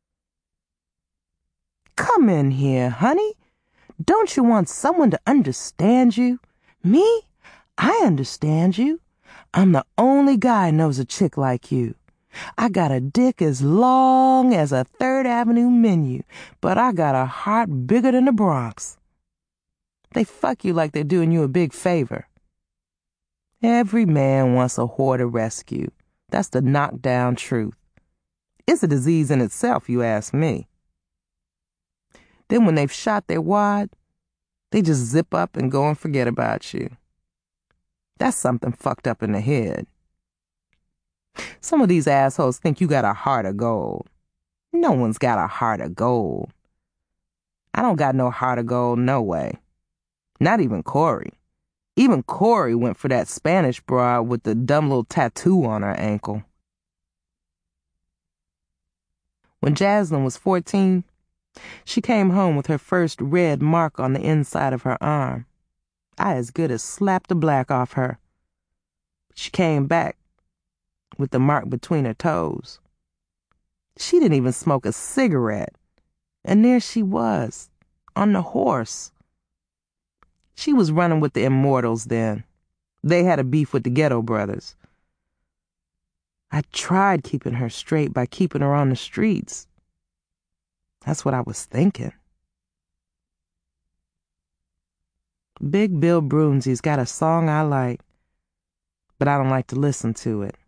"Come in here, honey. Don't you want someone to understand you? Me? I understand you. I'm the only guy knows a chick like you. I got a dick as long as a 3rd Avenue menu, but I got a heart bigger than the Bronx." They fuck you like they're doing you a big favor. Every man wants a whore to rescue. That's the knockdown truth. It's a disease in itself, you ask me. Then when they've shot their wad, they just zip up and go and forget about you. That's something fucked up in the head. Some of these assholes think you got a heart of gold. No one's got a heart of gold. I don't got no heart of gold, no way. Not even Corey. Even Corey went for that Spanish broad with the dumb little tattoo on her ankle. When Jaslyn was 14, she came home with her first red mark on the inside of her arm. I as good as slapped the black off her. She came back with the mark between her toes. She didn't even smoke a cigarette, and there she was, on the horse. She was running with the Immortals then. They had a beef with the Ghetto Brothers. I tried keeping her straight by keeping her on the streets. That's what I was thinking. Big Bill Broonzy's got a song I like, but I don't like to listen to it.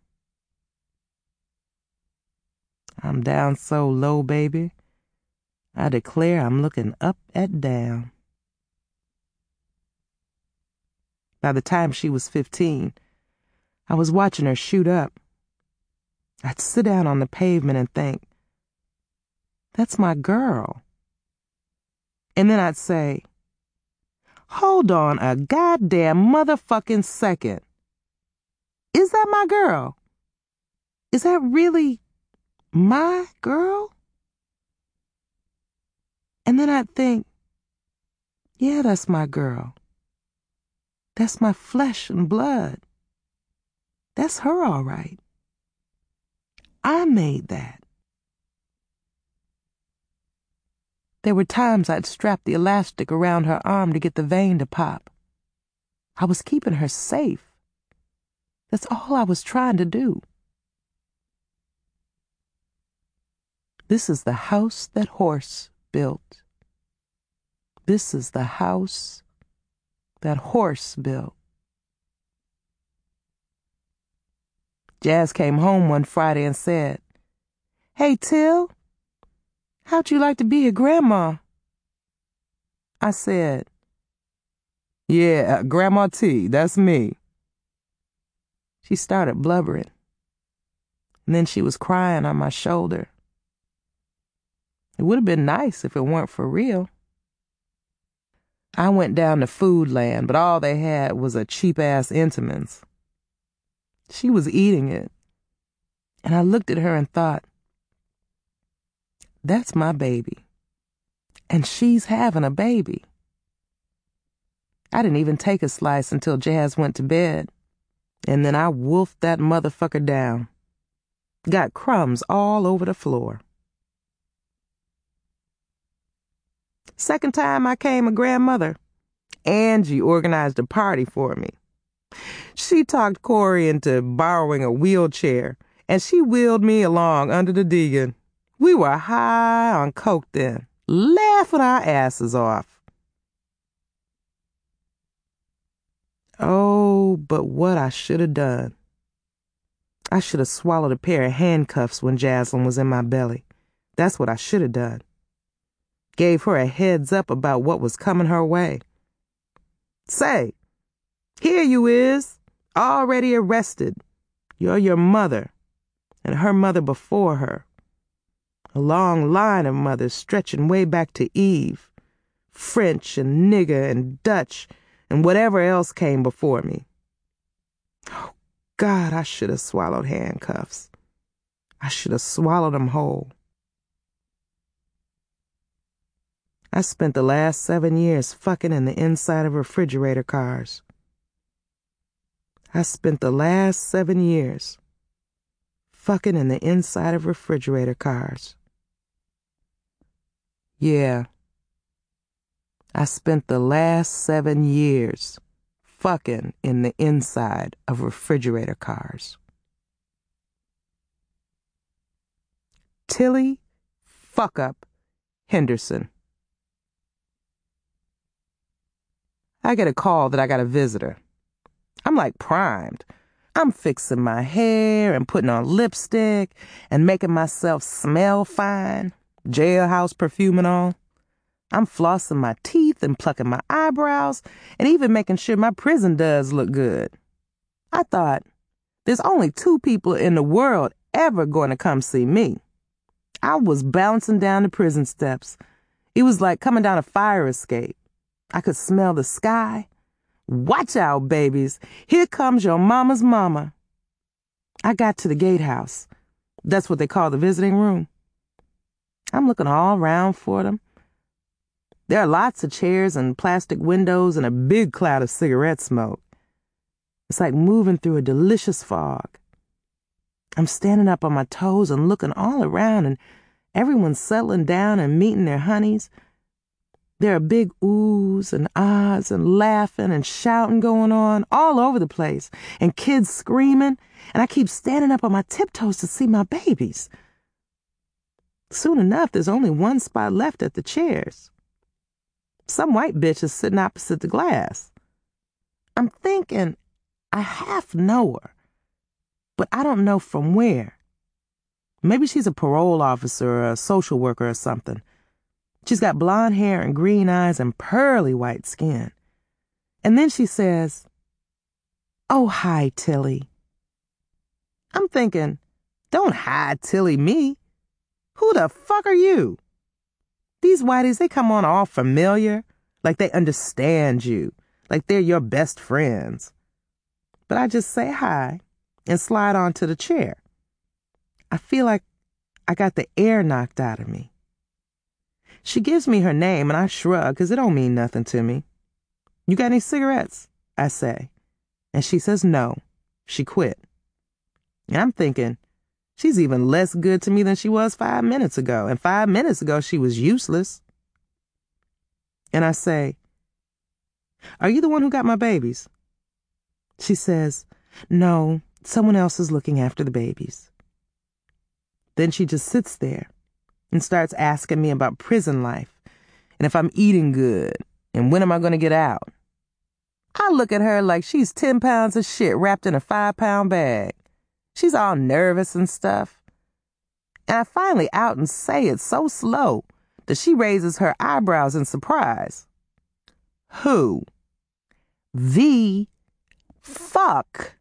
I'm down so low, baby, I declare I'm looking up at down. By the time she was 15, I was watching her shoot up. I'd sit down on the pavement and think, that's my girl. And then I'd say, hold on a goddamn motherfucking second. Is that my girl? Is that really my girl? And then I'd think, yeah, that's my girl. That's my flesh and blood. That's her all right. I made that. There were times I'd strap the elastic around her arm to get the vein to pop. I was keeping her safe. That's all I was trying to do. This is the house that horse built. This is the house that horse built. Jazz came home one Friday and said, "Hey, Till, how'd you like to be a grandma?" I said, "Yeah, Grandma T, that's me." She started blubbering, and then she was crying on my shoulder. It would have been nice if it weren't for real. I went down to Food Land, but all they had was a cheap-ass Entenmann's. She was eating it, and I looked at her and thought, that's my baby, and she's having a baby. I didn't even take a slice until Jazz went to bed, and then I wolfed that motherfucker down. Got crumbs all over the floor. Second time I came a grandmother, Angie organized a party for me. She talked Corey into borrowing a wheelchair, and she wheeled me along under the digging. We were high on coke then, laughing our asses off. Oh, but what I should have done. I should have swallowed a pair of handcuffs when Jaslyn was in my belly. That's what I should have done. Gave her a heads up about what was coming her way. Say, here you is, already arrested. You're your mother, and her mother before her. A long line of mothers stretching way back to Eve. French and nigger and Dutch and whatever else came before me. Oh, God, I should have swallowed handcuffs. I should have swallowed them whole. I spent the last 7 years fucking in the inside of refrigerator cars. I spent the last 7 years fucking in the inside of refrigerator cars. Yeah. I spent the last 7 years fucking in the inside of refrigerator cars. Tilly Fuck Up Henderson. I get a call that I got a visitor. I'm like primed. I'm fixing my hair and putting on lipstick and making myself smell fine, jailhouse perfume and all. I'm flossing my teeth and plucking my eyebrows and even making sure my prison duds look good. I thought, there's only 2 people in the world ever going to come see me. I was bouncing down the prison steps. It was like coming down a fire escape. I could smell the sky. Watch out, babies. Here comes your mama's mama. I got to the gatehouse. That's what they call the visiting room. I'm looking all around for them. There are lots of chairs and plastic windows and a big cloud of cigarette smoke. It's like moving through a delicious fog. I'm standing up on my toes and looking all around, and everyone's settling down and meeting their honeys. There are big oohs and ahs and laughing and shouting going on all over the place, and kids screaming, and I keep standing up on my tiptoes to see my babies. Soon enough, there's only one spot left at the chairs. Some white bitch is sitting opposite the glass. I'm thinking I half know her, but I don't know from where. Maybe she's a parole officer or a social worker or something. She's got blonde hair and green eyes and pearly white skin. And then she says, "Oh, hi, Tilly." I'm thinking, don't hi, Tilly me. Who the fuck are you? These whiteys, they come on all familiar, like they understand you, like they're your best friends. But I just say hi and slide onto the chair. I feel like I got the air knocked out of me. She gives me her name, and I shrug, 'cause it don't mean nothing to me. "You got any cigarettes?" I say. And she says no. She quit. And I'm thinking, she's even less good to me than she was 5 minutes ago. And 5 minutes ago, she was useless. And I say, "Are you the one who got my babies?" She says, "No, someone else is looking after the babies." Then she just sits there and starts asking me about prison life and if I'm eating good and when am I going to get out. I look at her like she's 10 pounds of shit wrapped in a 5-pound bag. She's all nervous and stuff. And I finally out and say it so slow that she raises her eyebrows in surprise. "Who the fuck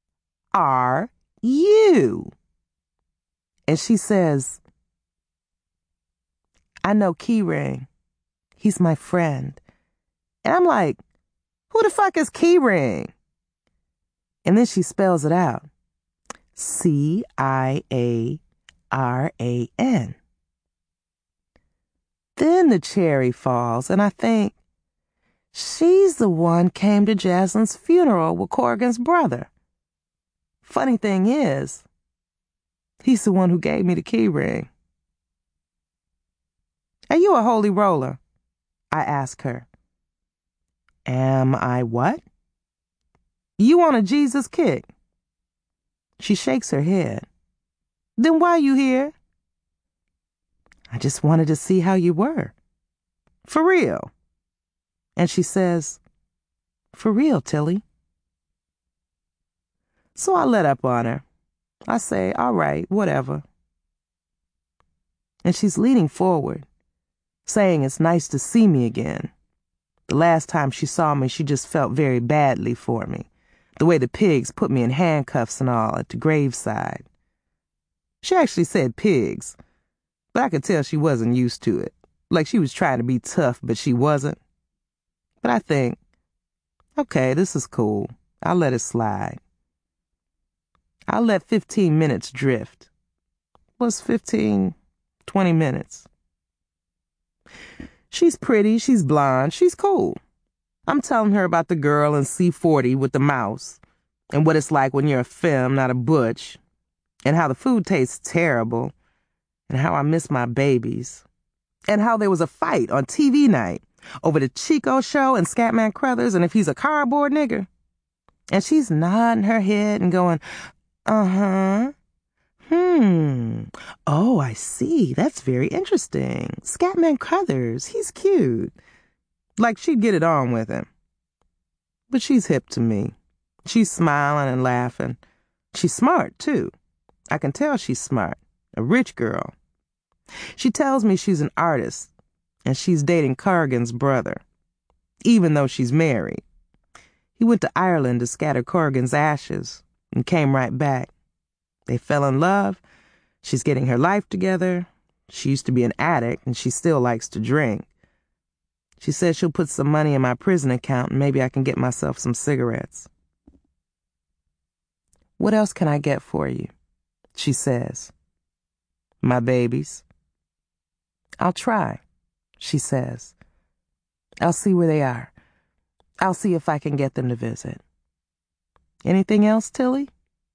are you?" And she says, "I know Keyring. He's my friend. And I'm like, who the fuck is Keyring? And then she spells it out. Ciaran. Then the cherry falls, and I think, she's the one came to Jaslyn's funeral with Corrigan's brother. Funny thing is, he's the one who gave me the key ring. Are you a holy roller? I ask her. Am I what? You on a Jesus kick? She shakes her head. Then why you here? I just wanted to see how you were. For real. And she says, for real, Tilly. So I let up on her. I say, all right, whatever. And she's leaning forward, saying it's nice to see me again. The last time she saw me, she just felt very badly for me. The way the pigs put me in handcuffs and all at the graveside. She actually said pigs, but I could tell she wasn't used to it. Like she was trying to be tough, but she wasn't. But I think, okay, this is cool. I'll let it slide. I'll let 15 minutes drift. What's 15, 20 minutes? She's pretty, she's blonde, she's cool. I'm telling her about the girl in C40 with the mouse, and what it's like when you're a femme, not a butch, and how the food tastes terrible, and how I miss my babies, and how there was a fight on TV night over the Chico show and Scatman Crothers, and if he's a cardboard nigger. And she's nodding her head and going, uh-huh. Oh, I see. That's very interesting. Scatman Crothers, he's cute. Like she'd get it on with him. But she's hip to me. She's smiling and laughing. She's smart, too. I can tell she's smart. A rich girl. She tells me she's an artist, and she's dating Corrigan's brother, even though she's married. He went to Ireland to scatter Corrigan's ashes and came right back. They fell in love. She's getting her life together. She used to be an addict, and she still likes to drink. She says she'll put some money in my prison account, and maybe I can get myself some cigarettes. What else can I get for you? She says. My babies. I'll try, she says. I'll see where they are. I'll see if I can get them to visit. Anything else, Tilly?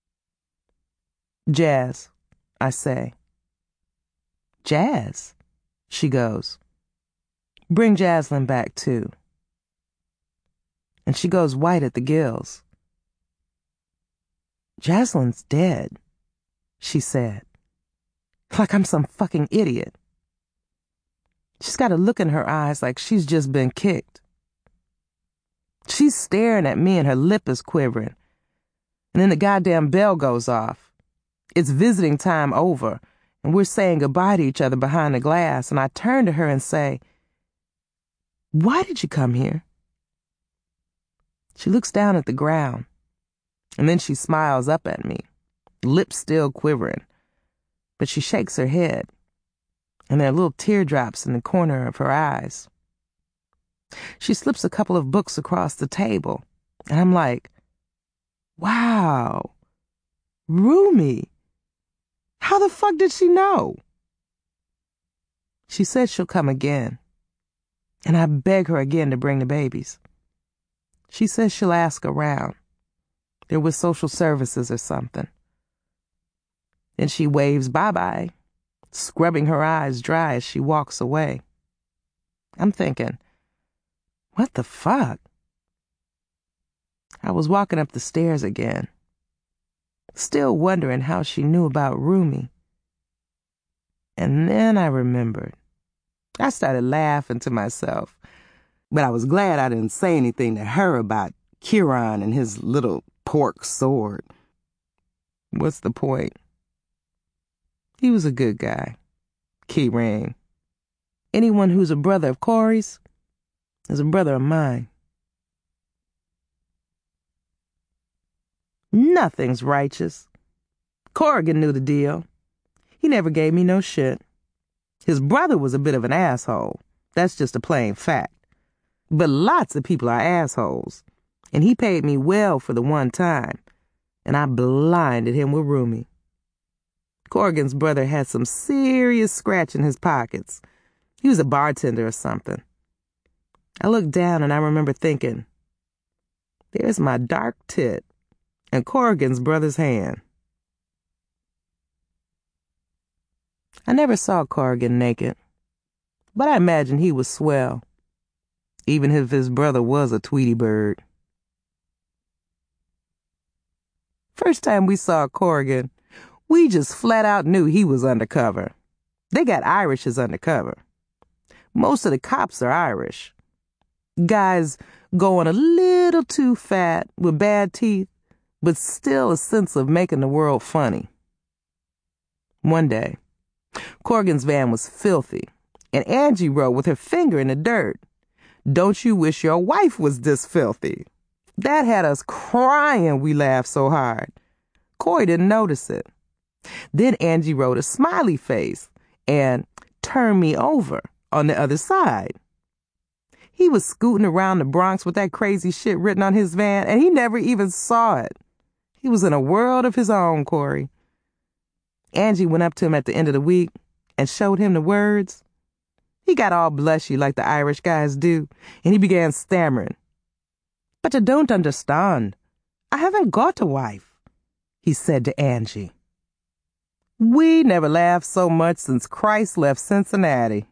Jazz, I say. Jazz, she goes. Bring Jaslyn back, too. And she goes white at the gills. Jaslyn's dead, she said. Like I'm some fucking idiot. She's got a look in her eyes like she's just been kicked. She's staring at me and her lip is quivering. And then the goddamn bell goes off. It's visiting time over, and we're saying goodbye to each other behind the glass, and I turn to her and say, why did you come here? She looks down at the ground, and then she smiles up at me, lips still quivering, but she shakes her head, and there are little teardrops in the corner of her eyes. She slips a couple of books across the table, and I'm like, wow, Rumi. How the fuck did she know? She said she'll come again, and I beg her again to bring the babies. She says she'll ask around. They're with social services or something. Then she waves bye-bye, scrubbing her eyes dry as she walks away. I'm thinking, what the fuck? I was walking up the stairs again, still wondering how she knew about Rumi. And then I remembered. I started laughing to myself, but I was glad I didn't say anything to her about Kieran and his little pork sword. What's the point? He was a good guy, Keyring. Anyone who's a brother of Corey's is a brother of mine. Nothing's righteous. Corrigan knew the deal. He never gave me no shit. His brother was a bit of an asshole. That's just a plain fact. But lots of people are assholes. And he paid me well for the one time. And I blinded him with Rumi. Corrigan's brother had some serious scratch in his pockets. He was a bartender or something. I looked down and I remember thinking, there's my dark tit and Corrigan's brother's hand. I never saw Corrigan naked, but I imagine he was swell, even if his brother was a Tweety bird. First time we saw Corrigan, we just flat out knew he was undercover. They got Irish as undercover. Most of the cops are Irish. Guys going a little too fat with bad teeth, but still a sense of making the world funny. One day, Corrigan's van was filthy, and Angie wrote with her finger in the dirt, "Don't you wish your wife was this filthy?" That had us crying, we laughed so hard. Corey didn't notice it. Then Angie wrote a smiley face and "Turn me over" on the other side. He was scooting around the Bronx with that crazy shit written on his van, and he never even saw it. He was in a world of his own, Corey. Angie went up to him at the end of the week and showed him the words. He got all blushy like the Irish guys do, and he began stammering. "But you don't understand. I haven't got a wife," he said to Angie. We never laughed so much since Christ left Cincinnati.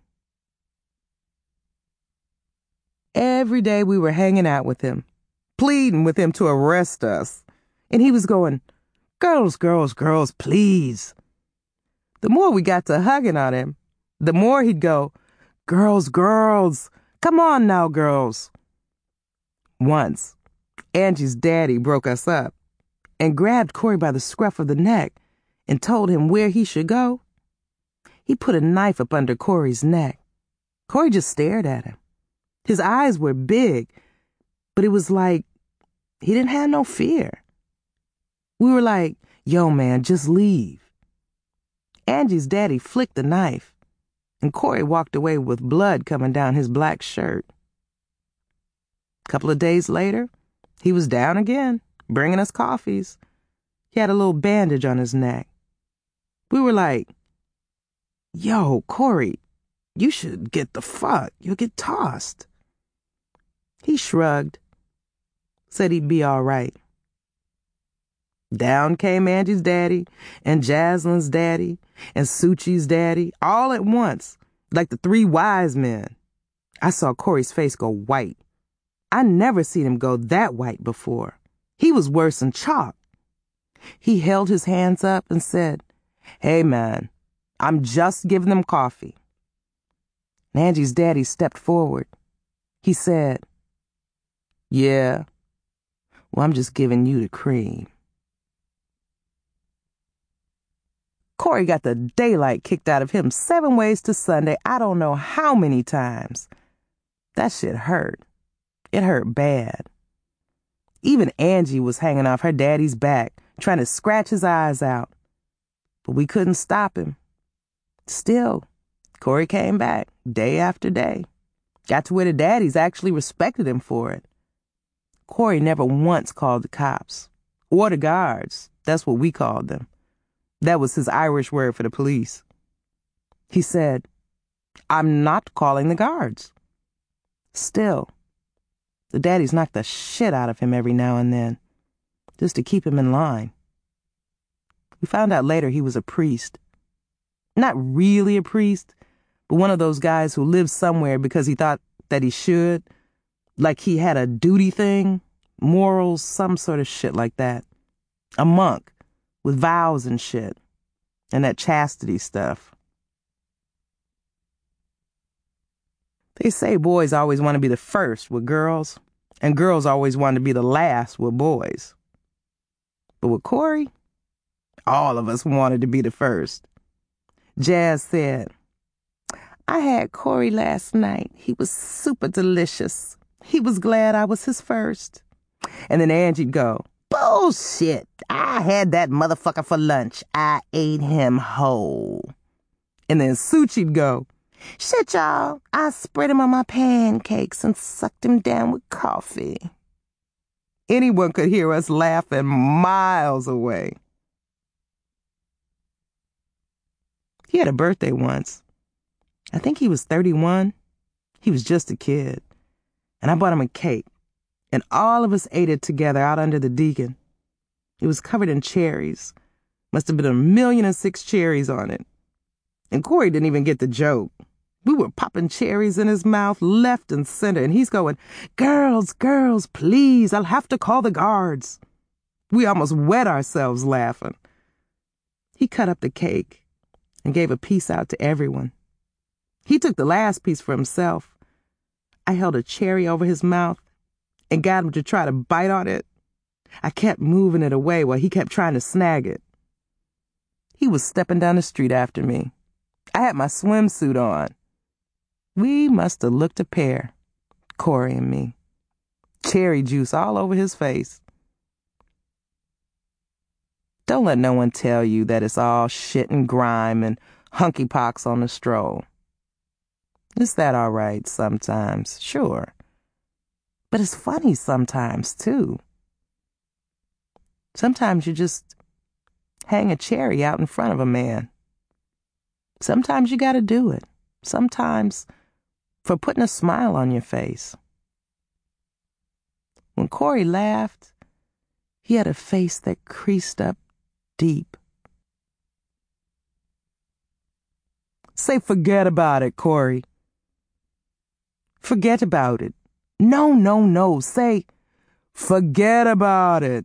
Every day we were hanging out with him, pleading with him to arrest us, and he was going, "Girls, girls, girls, please." The more we got to hugging on him, the more he'd go, "Girls, girls, come on now, girls." Once, Angie's daddy broke us up and grabbed Corey by the scruff of the neck and told him where he should go. He put a knife up under Corey's neck. Corey just stared at him. His eyes were big, but it was like he didn't have no fear. We were like, "Yo, man, just leave." Angie's daddy flicked the knife, and Corey walked away with blood coming down his black shirt. A couple of days later, he was down again, bringing us coffees. He had a little bandage on his neck. We were like, "Yo, Corey, you should get the fuck. You'll get tossed." He shrugged, said he'd be all right. Down came Angie's daddy, and Jaslyn's daddy, and Suchi's daddy, all at once, like the three wise men. I saw Corey's face go white. I never seen him go that white before. He was worse than chalk. He held his hands up and said, "Hey, man, I'm just giving them coffee." And Angie's daddy stepped forward. He said, "Yeah, well, I'm just giving you the cream." Corey got the daylight kicked out of him 7 ways to Sunday, I don't know how many times. That shit hurt. It hurt bad. Even Angie was hanging off her daddy's back, trying to scratch his eyes out. But we couldn't stop him. Still, Corey came back day after day. Got to where the daddies actually respected him for it. Corey never once called the cops. Or the guards. That's what we called them. That was his Irish word for the police. He said, "I'm not calling the guards." Still, the daddies knocked the shit out of him every now and then, just to keep him in line. We found out later he was a priest. Not really a priest, but one of those guys who lives somewhere because he thought that he should, like he had a duty thing, morals, some sort of shit like that. A monk with vows and shit, and that chastity stuff. They say boys always want to be the first with girls, and girls always want to be the last with boys. But with Corey, all of us wanted to be the first. Jazz said, "I had Corey last night. He was super delicious. He was glad I was his first." And then Angie'd go, "Bullshit. I had that motherfucker for lunch. I ate him whole." And then Suchi'd go, Shit, y'all, I spread him on my pancakes and sucked him down with coffee. Anyone could hear us laughing miles away. He had a birthday once. I think he was 31. He was just a kid. And I bought him a cake. And all of us ate it together out under the Deacon. It was covered in cherries. Must have been 1,000,006 cherries on it. And Corey didn't even get the joke. We were popping cherries in his mouth left and center, and he's going, "Girls, girls, please, I'll have to call the guards." We almost wet ourselves laughing. He cut up the cake and gave a piece out to everyone. He took the last piece for himself. I held a cherry over his mouth and got him to try to bite on it. I kept moving it away while he kept trying to snag it. He was stepping down the street after me. I had my swimsuit on. We must have looked a pair, Corey and me. Cherry juice all over his face. Don't let no one tell you that it's all shit and grime and hunky pox on the stroll. It's that all right sometimes, sure. But it's funny sometimes, too. Sometimes you just hang a cherry out in front of a man. Sometimes you gotta do it. Sometimes for putting a smile on your face. When Corey laughed, he had a face that creased up deep. Say forget about it, Corey. Forget about it. No, no, no. Say forget about it.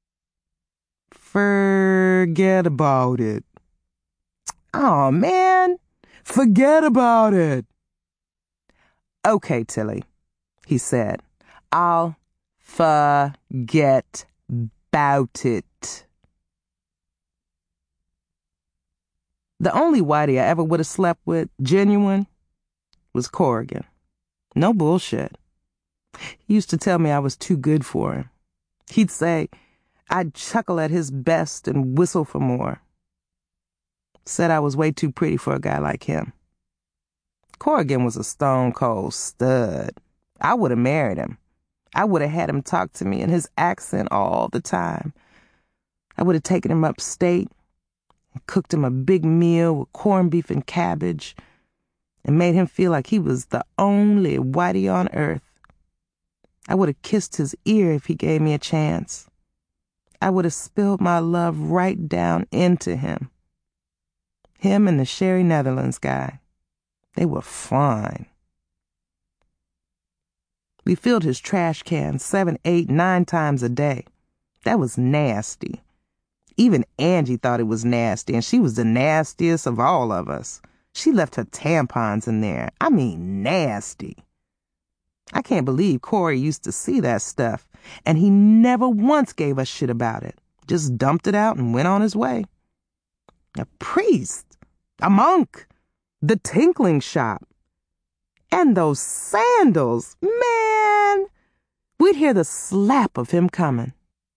Forget about it. Oh, man. Forget about it. Okay, Tilly, he said. I'll forget about it. The only whitey I ever would have slept with, genuine, was Corrigan. No bullshit. He used to tell me I was too good for him. He'd say I'd chuckle at his best and whistle for more. Said I was way too pretty for a guy like him. Corrigan was a stone-cold stud. I would have married him. I would have had him talk to me in his accent all the time. I would have taken him upstate and cooked him a big meal with corned beef and cabbage and made him feel like he was the only whitey on earth. I would have kissed his ear if he gave me a chance. I would have spilled my love right down into him. Him and the Sherry Netherlands guy. They were fine. We filled his trash can 7, 8, 9 times a day. That was nasty. Even Angie thought it was nasty, and she was the nastiest of all of us. She left her tampons in there. I mean, nasty. I can't believe Corey used to see that stuff, and he never once gave us shit about it. Just dumped it out and went on his way. A priest, a monk, the tinkling shop, and those sandals, man! We'd hear the slap of him coming.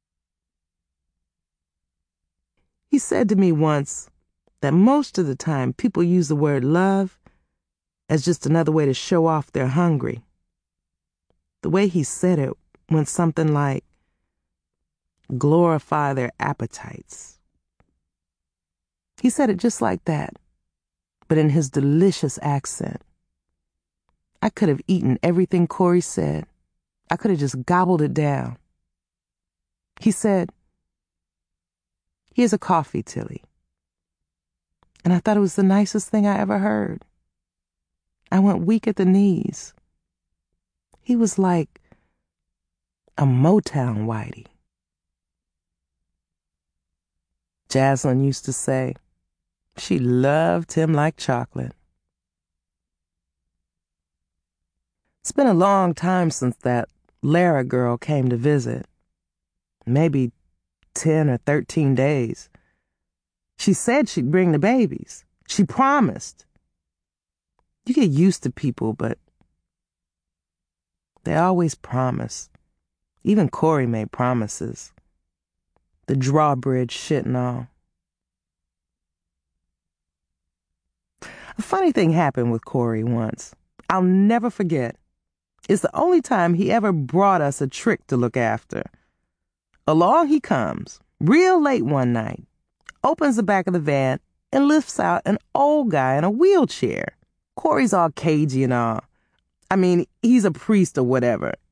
He said to me once that most of the time people use the word love as just another way to show off they're hungry. The way he said it went something like, glorify their appetites. He said it just like that, but in his delicious accent. I could have eaten everything Corey said. I could have just gobbled it down. He said, "Here's a coffee, Tilly." And I thought it was the nicest thing I ever heard. I went weak at the knees. He was like a Motown whitey. Jaslyn used to say she loved him like chocolate. It's been a long time since that Lara girl came to visit. Maybe 10 or 13 days. She said she'd bring the babies. She promised. You get used to people, but they always promise. Even Corey made promises. The drawbridge shit and all. A funny thing happened with Corey once. I'll never forget. It's the only time he ever brought us a trick to look after. Along he comes, real late one night, opens the back of the van, and lifts out an old guy in a wheelchair. Corey's all cagey and all. I mean, he's a priest or whatever,